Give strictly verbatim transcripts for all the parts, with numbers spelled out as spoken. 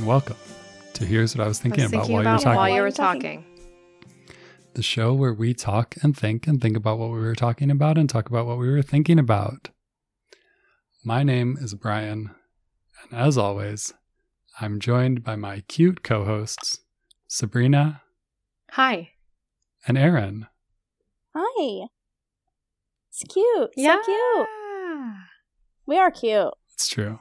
welcome to Here's What I Was Thinking, I was About thinking While about You Were Talking. while you were talking. The show where we talk and think and think about what we were talking about and talk about what we were thinking about. My name is Brian, and as always, I'm joined by my cute co-hosts, Sabrina. Hi. And Aaron. Hi. It's cute. Yeah. So cute. We are cute. It's true.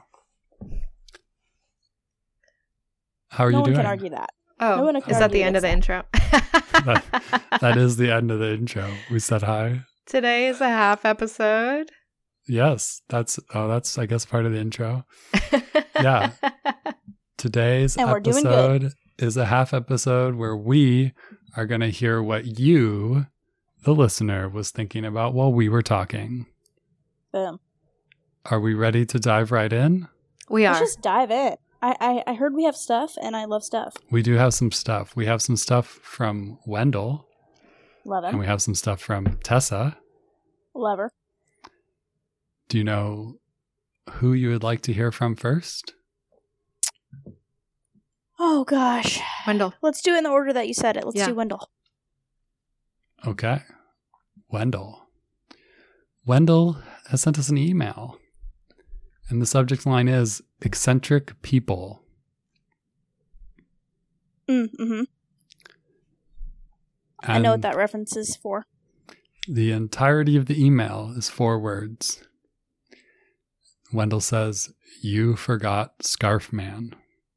How are no you one doing? can argue that. Oh, No one can is that the argue end of the against intro? that, that is the end of the intro. We said hi. Today is a half episode. Yes, that's oh, that's I guess part of the intro. Yeah. Today's And we're doing episode is a half episode where we are going to hear what you, the listener, was thinking about while we were talking. Boom. Are we ready to dive right in? We are. Let's just dive in. I, I, I heard we have stuff, and I love stuff. We do have some stuff. We have some stuff from Wendell, Love and him. we have some stuff from Tessa. Love her. Do you know who you would like to hear from first? Oh, gosh. Wendell. Let's do it in the order that you said it. Let's Yeah. do Wendell. Okay. Wendell. Wendell has sent us an email. And the subject line is eccentric people. Mm, mm-hmm. I know what that reference is for. The entirety of the email is four words. Wendell says, "You forgot Scarf Man."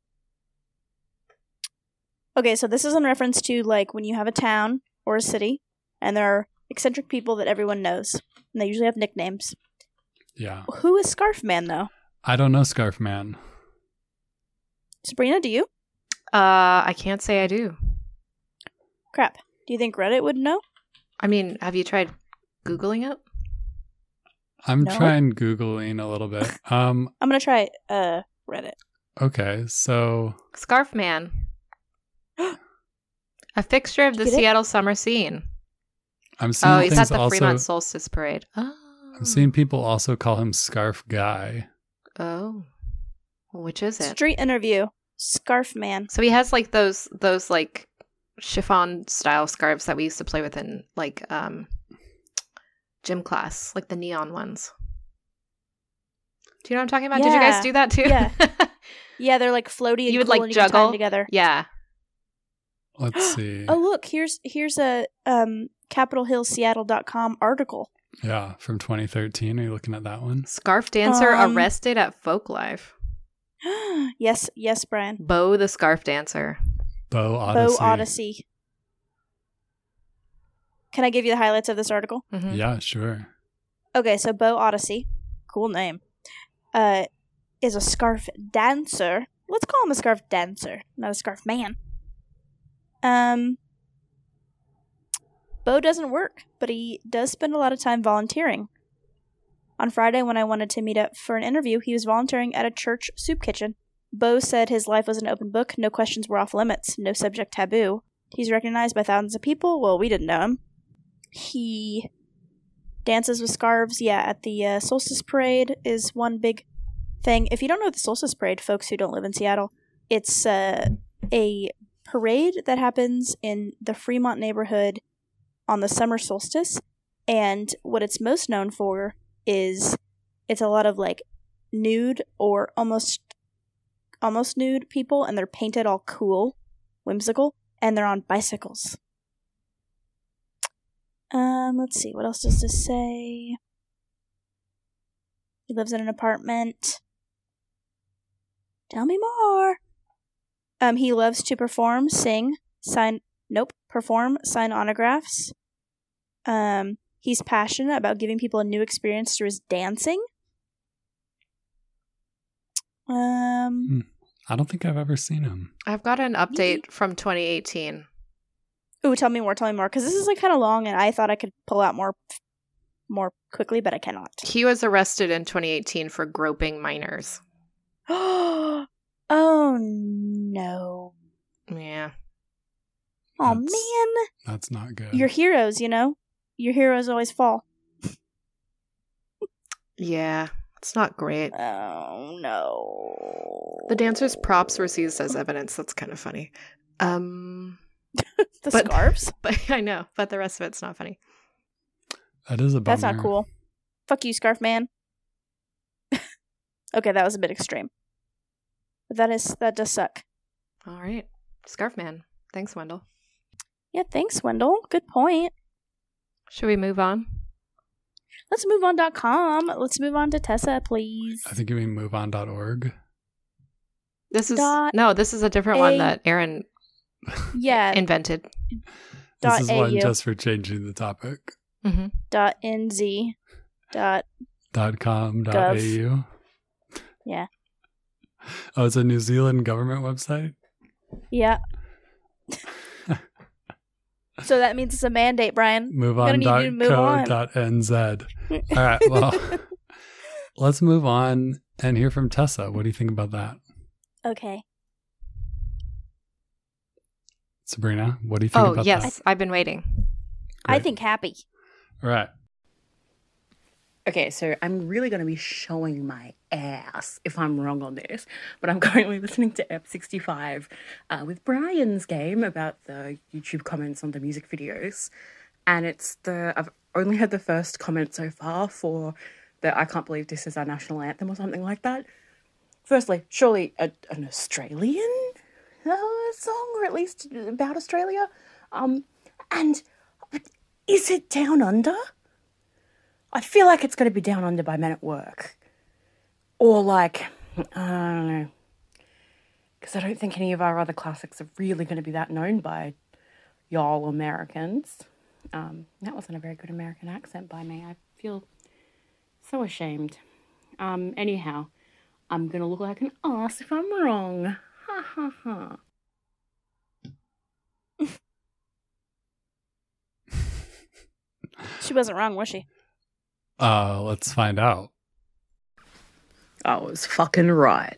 Okay, so this is in reference to, like, when you have a town or a city, and there are eccentric people that everyone knows. And they usually have nicknames. Yeah. Who is Scarf Man, though? I don't know Scarf Man. Sabrina, do you? Uh, I can't say I do. Crap. Do you think Reddit would know? I mean, have you tried Googling it? I'm No. trying Googling a little bit. Um. I'm going to try uh Reddit. Okay, so Scarf Man. A fixture of the Get it? Seattle summer scene. I'm seeing Oh, he's things at the also. Fremont Solstice Parade. Oh. I'm seeing people also call him Scarf Guy. Oh. Which is it? Street interview. Scarf Man. So he has like those those like chiffon style scarves that we used to play with in like um gym class, like the neon ones. Do you know what I'm talking about? Did you Yeah. guys do that too? Yeah. Yeah, they're like floaty and You would, cool like, and you can tie juggle? them together. Yeah. Let's see. Oh, look, here's here's a um capitol hill seattle dot com article. Yeah, from twenty thirteen. Are you looking at that one? Scarf dancer Um, arrested at Folklife. yes, yes, Brian. Bo the scarf dancer. Bo Odyssey. Bo Odyssey. Can I give you the highlights of this article? Mhm. Yeah, sure. Okay, so Bo Odyssey, cool name, uh, is a scarf dancer. Let's call him a scarf dancer, not a scarf man. Um, Bo doesn't work, but he does spend a lot of time volunteering. On Friday, when I wanted to meet up for an interview, he was volunteering at a church soup kitchen. Bo said his life was an open book, no questions were off limits, no subject taboo. He's recognized by thousands of people. Well, we didn't know him. He dances with scarves. Yeah, at the uh, Solstice Parade is one big thing. If you don't know the Solstice Parade, folks who don't live in Seattle, it's uh, a parade that happens in the Fremont neighborhood on the summer solstice. And what it's most known for is it's a lot of like nude or almost almost nude people, and they're painted all cool, whimsical, and they're on bicycles. Um, let's see, what else does this say? He lives in an apartment. Tell me more. Um, he loves to perform, sing, sign, nope, perform, sign autographs. Um, he's passionate about giving people a new experience through his dancing. Um, Hmm. I don't think I've ever seen him. I've got an update from twenty eighteen. ooh, tell me more, tell me more, because this is like kind of long, and I thought I could pull out more, more quickly, but I cannot. He was arrested in twenty eighteen for groping minors. Oh no! Yeah. Oh That's- man! That's not good. Your heroes, you know, your heroes always fall. Yeah. It's not great. Oh no. The dancer's props were seized as evidence. That's kind of funny. Um, the but- scarves? but I know, but the rest of it's not funny. That is a bummer. That's not cool. Fuck you, scarf man. Okay, that was a bit extreme. But that is that does suck. All right. Scarf Man. Thanks, Wendell. Yeah, thanks, Wendell. Good point. Should we move on? Let's move on dot com. Let's move on to Tessa, please. I think you mean move on dot org. This is Dot no, this is a different A- one that Aaron Yeah. invented. dot This is A one U. just for changing the topic. Mm-hmm. Dot nz. Dot Dot com dot Gov. au. Yeah. Oh, it's a New Zealand government website? yeah. So that means it's a mandate, Brian. Move Gonna on need dot you to move co on. dot n z. All right, well, let's move on and hear from Tessa. What do you think about that? Okay. Sabrina, what do you think Oh, about yes. that? I've been waiting. I Great. think happy. All right. Okay, so I'm really going to be showing my ass if I'm wrong on this, but I'm currently listening to Ep sixty-five uh, with Brian's game about the YouTube comments on the music videos, and it's the I've only heard the first comment so far for the I Can't Believe This Is Our National Anthem or something like that. Firstly, surely a, an Australian uh, song, or at least about Australia, um, and is it Down Under? I feel like it's going to be Down Under by Men at Work. Or like, I don't know. Because I don't think any of our other classics are really going to be that known by y'all Americans. Um, that wasn't a very good American accent by me. I feel so ashamed. Um, anyhow, I'm going to look like an ass if I'm wrong. Ha ha ha. She wasn't wrong, was she? Uh, let's find out. I was fucking right.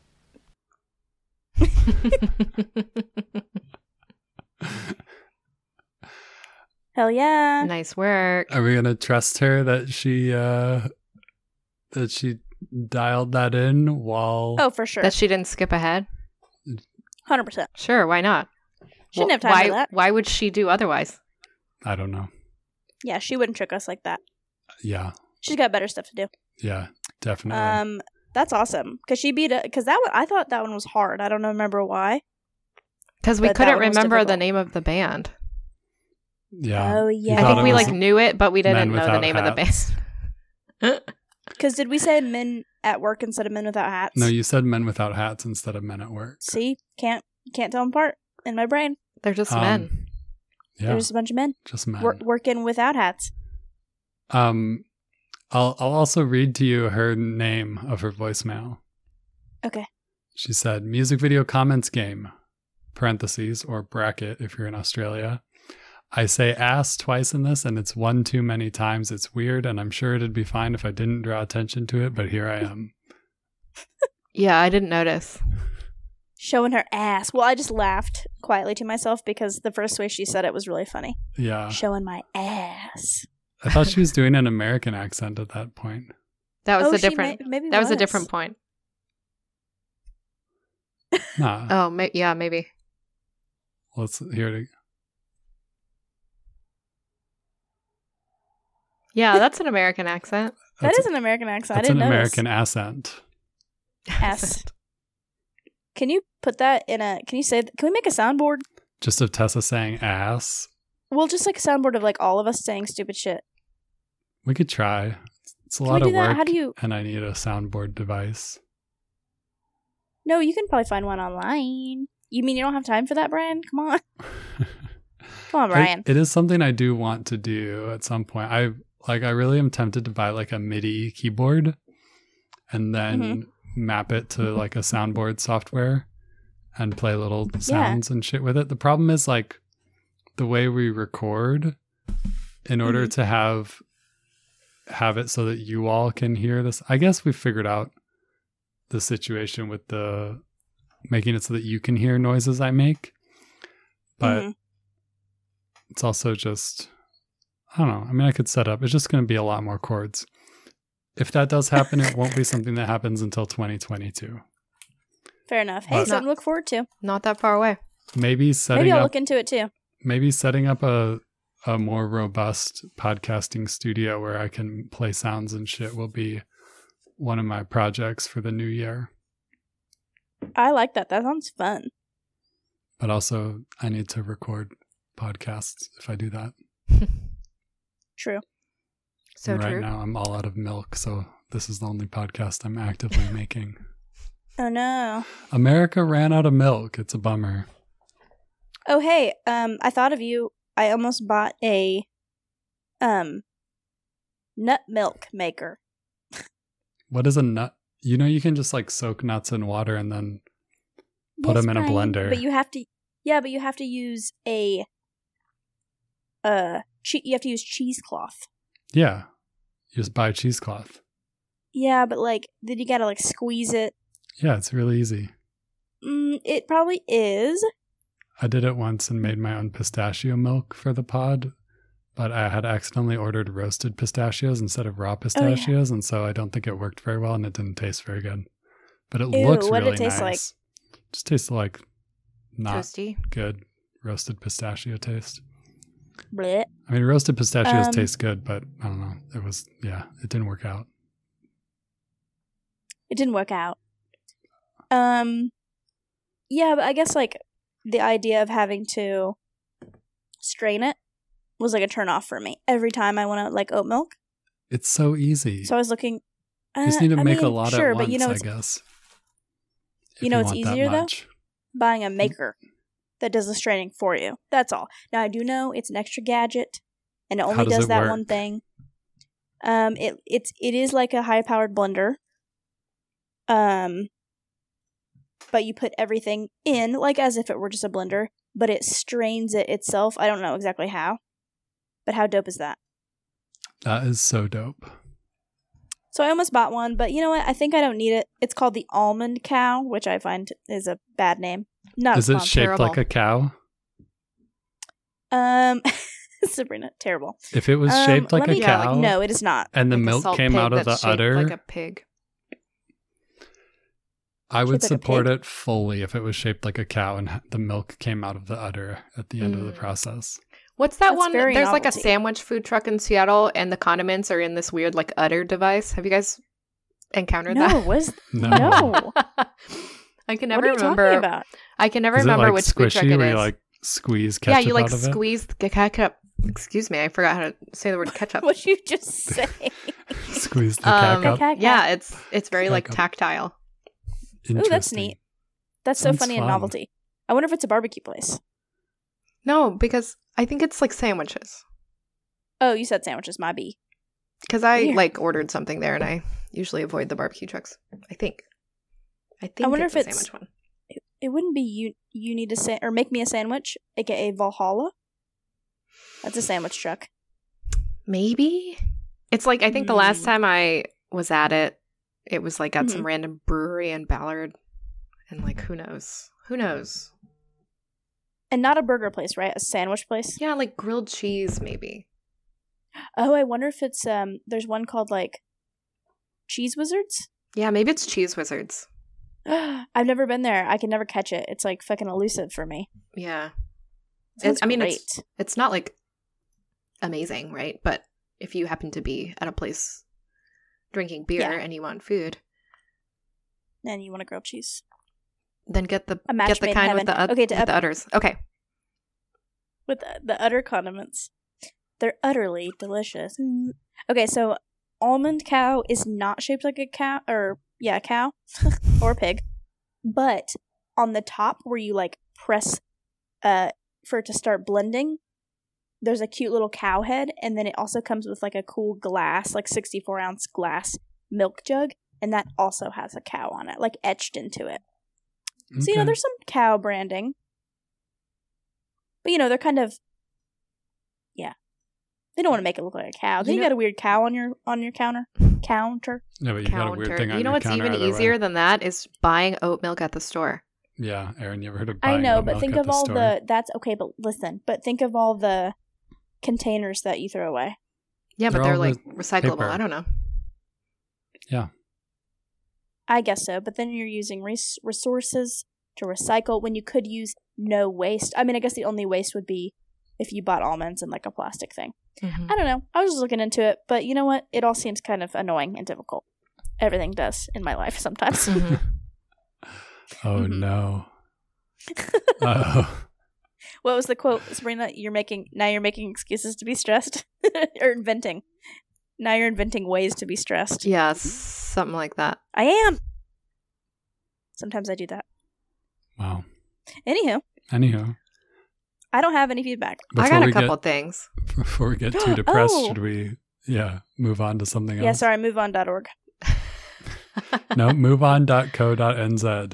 Hell yeah. Nice work. Are we gonna trust her that she uh that she dialed that in while Oh, for sure. That she didn't skip ahead? one hundred percent. Sure, why not? She didn't have time why, for that. Why would she do otherwise? I don't know. Yeah, she wouldn't trick us like that. Yeah. She's got better stuff to do. Yeah, definitely. Um, that's awesome. Because she beat it. Because that one, I thought that one was hard. I don't remember why. Because we But that couldn't one was remember the difficult. name of the band. yeah. Oh, You yeah. I thought think it we was like knew it, but we didn't Men know the Without name of the Hats. band. Because did we say men at work instead of men without hats? No, you said men without hats instead of men at work. See? Can't can't tell them apart in my brain. They're just Um, men. Yeah, There's a bunch of men just men. wor- working without hats. Um, I'll I'll also read to you her name of her voicemail. Okay. She said, "Music video comments game, parentheses or bracket if you're in Australia. I say ass twice in this, and it's one too many times. It's weird, and I'm sure it'd be fine if I didn't draw attention to it, but here I am." Yeah, I didn't notice. Showing her ass. Well, I just laughed quietly to myself because the first way she said it was really funny. Yeah, Showing my ass. I thought she was doing an American accent at that point. That was oh, a she different. may- maybe that was a different point. Nah, Oh, ma- yeah, maybe. let's hear it. Yeah, that's an American accent. That That's- is an American accent. I That's didn't an notice. American accent. Ass. Can you put that in a? Can you say? Can we make a soundboard? Just of Tessa saying ass. Well, just like a soundboard of like all of us saying stupid shit. We could try. It's a Can lot we of do that? work, How do you? and I need a soundboard device. No, you can probably find one online. You mean you don't have time for that, Brian? Come on, come on, I- Brian. it is something I do want to do at some point. I like. I really am tempted to buy like a MIDI keyboard, and then Mhm. map it to like a soundboard software, and play little sounds and shit with it. The problem is like the way we record. In order Mhm. to have have it so that you all can hear this, I guess we figured out the situation with the making it so that you can hear noises I make, but Mhm. it's also just, I don't know. I mean, I could set up, it's just going to be a lot more chords. if that does happen, it won't be something that happens until twenty twenty-two. Fair enough. Hey, But- something to look forward to. Not that far away. Maybe setting Maybe I'll up look into it too. maybe setting up a a more robust podcasting studio where I can play sounds and shit will be one of my projects for the new year. I like that. That sounds fun. But also I need to record podcasts if I do that. True. So And right true. now I'm all out of milk, so this is the only podcast I'm actively making. Oh no. America ran out of milk. It's a bummer. Oh hey, um, I thought of you. I almost bought a um nut milk maker. What is a nut? You know, you can just like soak nuts in water and then put Yes, them in a Brian, blender. But you have to, yeah, but you have to use a uh, che- you have to use cheesecloth. Yeah. You just buy cheesecloth. Yeah, but like, then you gotta like squeeze it. Yeah, it's really easy. Mm, it probably is. I did it once and made my own pistachio milk for the pod, but I had accidentally ordered roasted pistachios instead of raw pistachios, and so I don't think it worked very well and it didn't taste very good. But it Ew, looks what did really it taste like? nice. Just tastes like not Toasty. good roasted pistachio taste. Blech. I mean, roasted pistachios Um, taste good, but I don't know. It was, yeah, it didn't work out. It didn't work out. Um, yeah, but I guess like the idea of having to strain it was like a turn off for me. Every time I want to like oat milk, It's so easy. so I was looking. you just uh, need to I make a mean, lot sure, at once, but you know, I it's guess. If you know what's want that easier, though? much. buying a maker that does the straining for you. That's all. Now I do know it's an extra gadget, and it only does does it that work? one thing. Um, it it's it is like a high powered blender. Um, but you put everything in like as if it were just a blender, but it strains it itself. I don't know exactly how, but how dope is that? That is so dope. So I almost bought one, but you know what? I think I don't need it. It's called the Almond Cow, which I find is a bad name. Not Is a it sponsor. shaped Terrible. like a cow? Um, Sabrina, terrible. If it was Um, shaped like let a me- Yeah, like, cow No, it is not. and the Like a milk salt came pig out of the that's shaped udder, like a pig. I would Shaped like a support pig? it fully if it was shaped like a cow and the milk came out of the udder at the end of the Mm. process. What's that That's one? very There's like a novelty. sandwich food truck in Seattle, and the condiments are in this weird like udder device. Have you guys encountered No, that? was No. no. I can What never are you remember. talking about? I can never Is it remember like which food truck squishy it where is. you like squeeze yeah, ketchup you like out of it? squeeze the ketchup. Excuse me, I forgot how to say the word ketchup. What you just say? Squeeze the Um, cack up. Cack- yeah, it's it's very like Ketchup. tactile. Ooh, that's Interesting. neat. That's so Sounds funny and fun. novelty. I wonder if it's a barbecue place. No, because I think it's like sandwiches. Oh, you said sandwiches, my B. Because I Weird. like ordered something there, and I usually avoid the barbecue trucks. I think. I think. I wonder it's if a it's- sandwich one. It wouldn't be you. You need to sa- or make me a sandwich, aka Valhalla. That's a sandwich truck. Maybe it's like I think the last Mm. time I was at it, it was like at Mm-hmm. some random brewery in Ballard, and like who knows, who knows? And not a burger place, right? A sandwich place. Yeah, like grilled cheese, maybe. Oh, I wonder if it's um. There's one called like Cheese Wizards. Yeah, maybe it's Cheese Wizards. I've never been there. I can never catch it. It's like fucking elusive for me. Yeah, Sounds I mean, great. it's it's not like amazing, right? But if you happen to be at a place drinking beer Yeah. and you want food, And you want a grilled cheese then get the A match get the made in kind with heaven. the, ud- Okay, to with up- the udders. Okay, with the, the utter condiments. They're utterly delicious. Mm. Okay, so Almond Cow is not shaped like a cow, or yeah, a cow or a pig, but on the top where you like press uh for it to start blending, there's a cute little cow head, and then it also comes with like a cool glass, like sixty-four ounce glass milk jug, and that also has a cow on it, like etched into it. So you know, Okay. there's some cow branding, but you know they're kind of, yeah, they don't want to make it look like a cow. Then You you, know- got a weird cow on your on your counter counter. Yeah, but you got a weird counter. thing on You know your what's counter even either way. easier than that is buying oat milk at the store. Yeah, Aaron, you ever heard of I buying know, oat but milk think at of the all store? the that's okay. But listen, but think of all the containers that you throw away. Yeah, but They're they're all like the recyclable. paper. I don't know. Yeah. I guess so, but then you're using res- resources to recycle when you could use no waste. I mean, I guess the only waste would be if you bought almonds in like a plastic thing. Mhm. I don't know. I was just looking into it, but you know what? It all seems kind of annoying and difficult. Everything does in my life sometimes. Mhm. Oh Mhm. no. Oh. What was the quote, Sabrina? You're making now. You're making excuses to be stressed, or inventing. Now you're inventing ways to be stressed. Yeah, something like that. I am. Sometimes I do that. Wow. Anywho, Anywho, I don't have any feedback. I before got a we couple get things. before we get too depressed, Oh. should we yeah, move on to something else? Yeah, sorry. Move on dot org. No, move on dot co dot n z.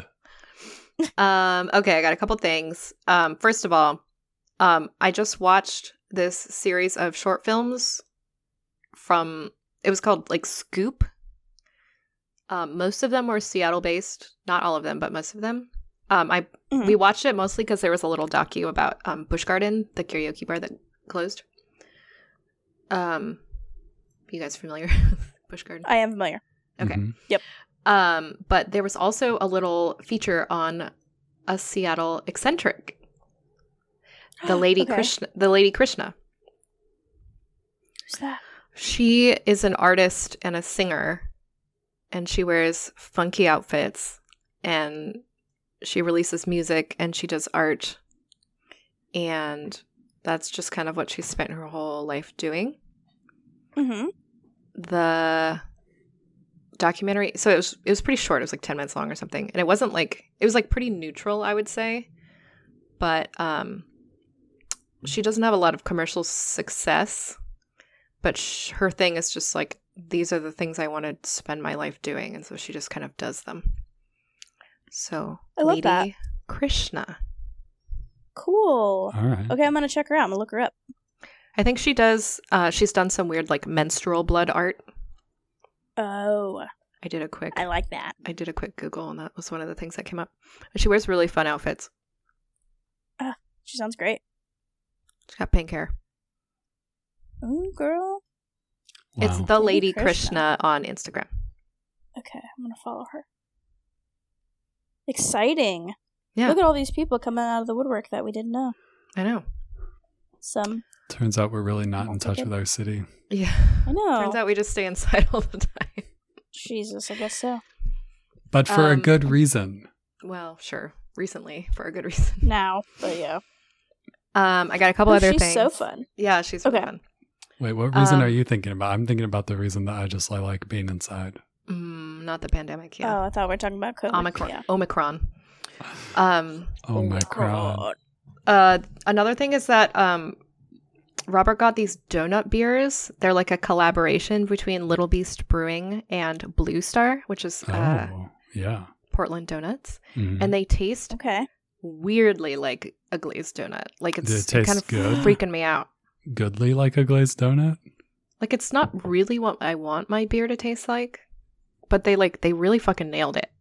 Um, okay, I got a couple things. Um, first of all, um, I just watched this series of short films from, it was called like Scoop. Um, most of them were Seattle based, not all of them, but most of them. Um, I Mhm. we watched it mostly because there was a little docu about um, Busch Garden, the karaoke bar that closed. Um, you guys familiar with Busch Garden? I am familiar. Okay. Mhm. Um, but there was also a little feature on a Seattle eccentric, the lady Okay. Krishna. The lady Krishna. Who's that? She is an artist and a singer, and she wears funky outfits, and she releases music, and she does art, and that's just kind of what she spent her whole life doing. Mm-hmm. The documentary, so it was it was pretty short. It was like ten minutes long or something, and it wasn't like it was like pretty neutral, I would say, but um she doesn't have a lot of commercial success, but sh- her thing is just like, these are the things I want to spend my life doing, and so she just kind of does them. So I love Lady that. Krishna, Cool. All right. Okay, I'm gonna check her out. I'm gonna look her up. I think she does uh she's done some weird like menstrual blood art. Oh, I did a quick I like that. I did a quick Google, and that was one of the things that came up. And she wears really fun outfits. She sounds great. She's got pink hair. Ooh, girl. Wow. It's the Lady Lady Krishna. Krishna on Instagram. Okay, I'm gonna follow her. Exciting. Yeah, Look at all these people coming out of the woodwork that we didn't know. I know. Some. Turns out we're really not in I'll touch take it. with our city. Yeah. I know. Turns out we just stay inside all the time. Jesus, I guess so. But for a Um, good reason. Well, sure. Recently, for a good reason. Now, but yeah. Um, I got a couple Oh, other she's things. so fun. Yeah, she's really Okay. fun. Wait, what reason Um, are you thinking about? I'm thinking about the reason that I just I like being inside. Mm, not the pandemic. Yeah. Oh, I thought we were talking about COVID. Omicron. Yeah. Omicron. Um. Oh my god. God. Uh. Another thing is that um, Robert got these donut beers. They're like a collaboration between Little Beast Brewing and Blue Star, which is Oh, uh, yeah. Portland donuts, Mhm. and they taste Okay. weirdly like a glazed donut. Like it's Do it it taste kind of good? freaking me out. Goodly like a glazed donut? Like it's not really what I want my beer to taste like, but they like they really fucking nailed it.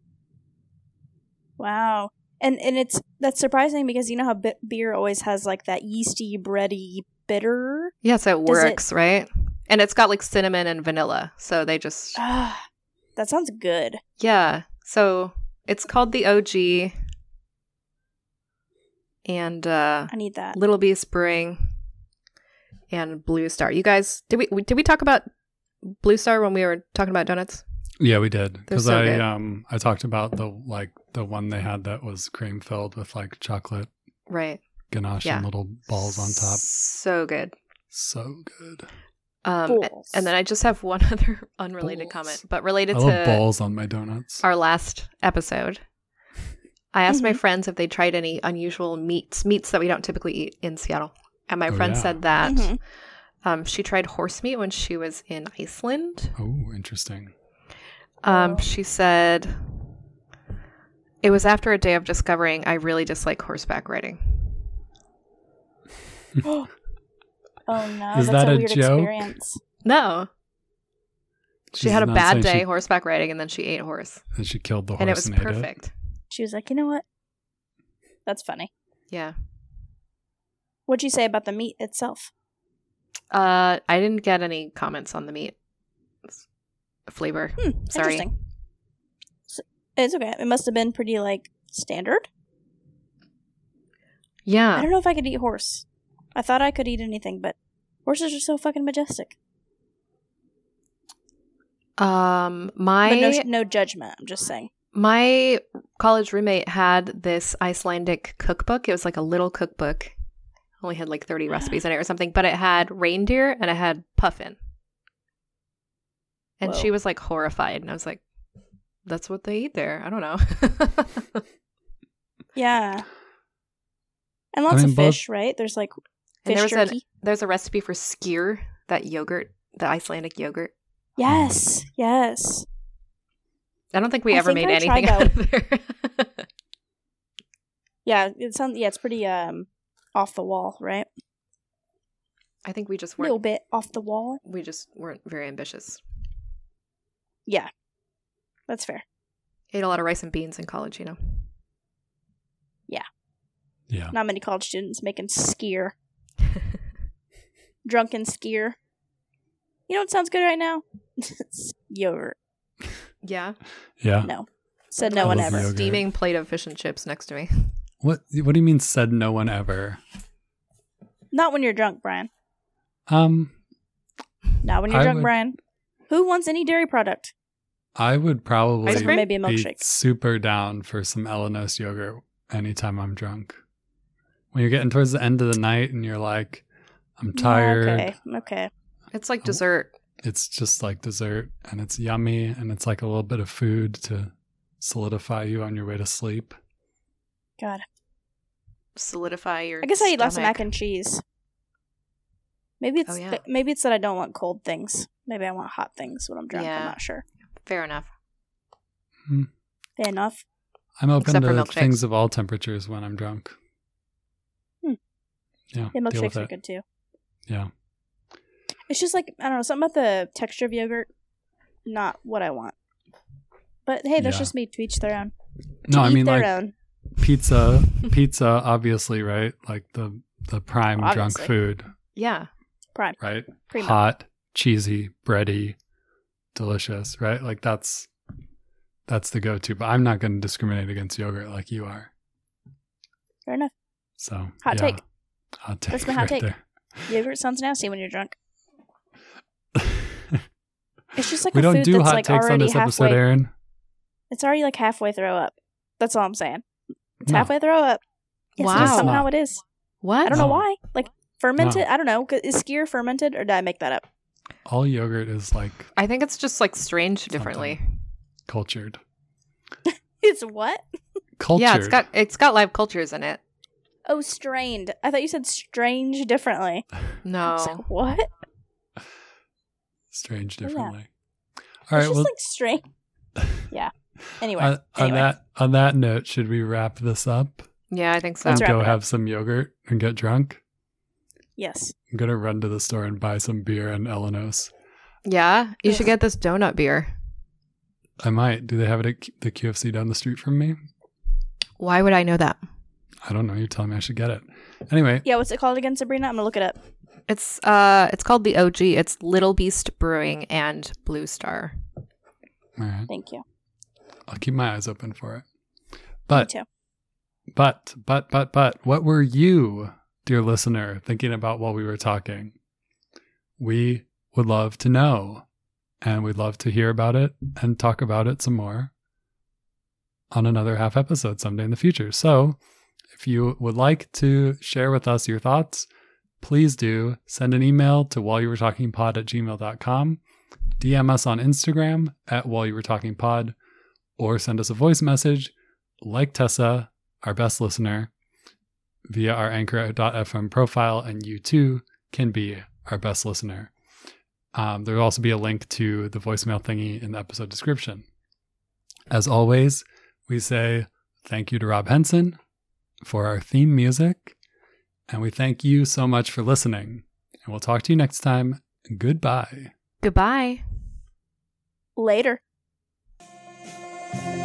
Wow. And and it's that's surprising because you know how bi- beer always has like that yeasty, bready, bitter. Yeah, so it Does it- works, right? And it's got like cinnamon and vanilla, so they just Ah, that sounds good. yeah. So it's called the O G, and uh, I need that. Little Beast Brewing and Blue Star. You guys, did we did we talk about Blue Star when we were talking about donuts? Yeah, we did. Because so I good. um I talked about the like the one they had that was cream filled with like chocolate Right. ganache Yeah. and little balls on top. So good. So good. Um, Balls. and then I just have one other unrelated Balls. comment, but related I love to balls on my donuts. our last episode. I asked my Mhm. friends if they tried any unusual meats, meats that we don't typically eat in Seattle. And my Oh, friend yeah. said that Mhm. um, she tried horse meat when she was in Iceland. Oh, interesting. Um, Oh. She said it was after a day of discovering I really dislike horseback riding. Oh no, Is that's that a a weird joke? experience. No. She She's had a not bad saying day she- horseback riding, and then she ate horse. And she killed the horse And it was ate perfect. She was like, you know what? That's funny. Yeah. What'd you say about the meat itself? Uh, I didn't get any comments on the meat. flavor. Hmm, Sorry. Interesting. So, it's okay. It must have been pretty, like, standard. I Yeah. don't know if I could eat horse. I thought I could eat anything, but horses are so fucking majestic. Um, my But no, no judgment. I'm just saying. my college roommate had this Icelandic cookbook. It was like a little cookbook. Only had like thirty recipes in it or something, but it had reindeer and it had puffin. And Whoa. she was like horrified, and I was like, "That's what they eat there." I don't know. Yeah. And I lots mean, of both- fish, right? There's like And fish there was a jerky. there's a recipe for skyr, that yogurt, the Icelandic yogurt. Yes, yes. I don't think we I ever think made I anything tried out of there. Yeah, it sounds. Yeah, it's pretty um off the wall, right? I think we just A little weren't. bit off the wall. We just weren't very ambitious. Yeah, that's fair. Ate a lot of rice and beans in college, you know. Yeah. Not many college students making skier, drunken skier. You know what sounds good right now? Yogurt. Yeah. Yeah. No, said I no one love ever. yogurt. Steaming plate of fish and chips next to me. What What do you mean? Said no one ever? Not when you're drunk, Brian. Um, Not when you're I drunk, would- Brian. Who wants any dairy product? I would probably Ice cream? Maybe a be milkshake. super down for some Elenos yogurt anytime I'm drunk. When you're getting towards the end of the night and you're like, I'm tired. Okay, okay. It's like Oh. dessert. It's just like dessert and it's yummy and it's like a little bit of food to solidify you on your way to sleep. God. Solidify your I guess I eat lots of stomach. mac and cheese. Maybe it's Oh, yeah. maybe it's that I don't want cold things. Maybe I want hot things when I'm drunk. Yeah. I'm not sure. Fair enough. Fair enough. I'm open Except for to milkshakes. things of all temperatures when I'm drunk. Hmm. Yeah, Yeah, deal with milkshakes are it. good too. Yeah. It's just like I don't know, something about the texture of yogurt, not what I want. But hey, that's Yeah. just me. To each their own. No, To I eat mean their like own. pizza, pizza, obviously, right? Like the the prime drunk Obviously. food, Yeah. Prime. right? Primo. Hot, cheesy, bready, delicious, right? Like that's that's the go-to. But I'm not going to discriminate against yogurt like you are. Fair enough. So Hot yeah. take. Hot take. That's my hot right take. there. Yogurt sounds nasty when you're drunk. It's just like we a don't food do that's hot like takes on already this episode, halfway. Aaron. It's already like halfway throw up. That's all I'm saying. It's No. halfway throw up. Yes, Wow. it is It's somehow not. it is. What? I don't know No. why. Like fermented. No. I don't know. Is skyr fermented or did I make that up? All yogurt is like I think it's just like strained differently. cultured. It's what? Cultured. Yeah, it's got it's got live cultures in it. Oh, strained. I thought you said strange differently. I was No. like, what? strange Yeah. differently. All It's right. just Well, like strange. Yeah. Anyway. on, on anyway. that on that note, should we wrap this up Yeah, I think so. and Let's wrap go it up. have some yogurt and get drunk? Yes. I'm gonna run to the store and buy some beer and Elenos. Yeah, you should Ugh. get this donut beer. I might. Do they have it at Q- the Q F C down the street from me? Why would I know that? I don't know. You're telling me I should get it. Anyway, Yeah, what's it called again, Sabrina? I'm gonna look it up. It's uh it's called the O G. It's Little Beast Brewing and Blue Star. all right. Thank you. I'll keep my eyes open for it. Me But too. But, but, but, but, what were you, dear listener, thinking about while we were talking? We would love to know, and we'd love to hear about it and talk about it some more on another half episode someday in the future. So, if you would like to share with us your thoughts, please do send an email to while you were talking pod at gmail dot com, D M us on Instagram at while you were talking pod, or send us a voice message like Tessa, our best listener, via our anchor dot f m profile, and you too can be our best listener. Um, there will also be a link to the voicemail thingy in the episode description. As always, we say thank you to Rob Henson for our theme music, and we thank you so much for listening. And we'll talk to you next time. Goodbye. Goodbye. Later. Thank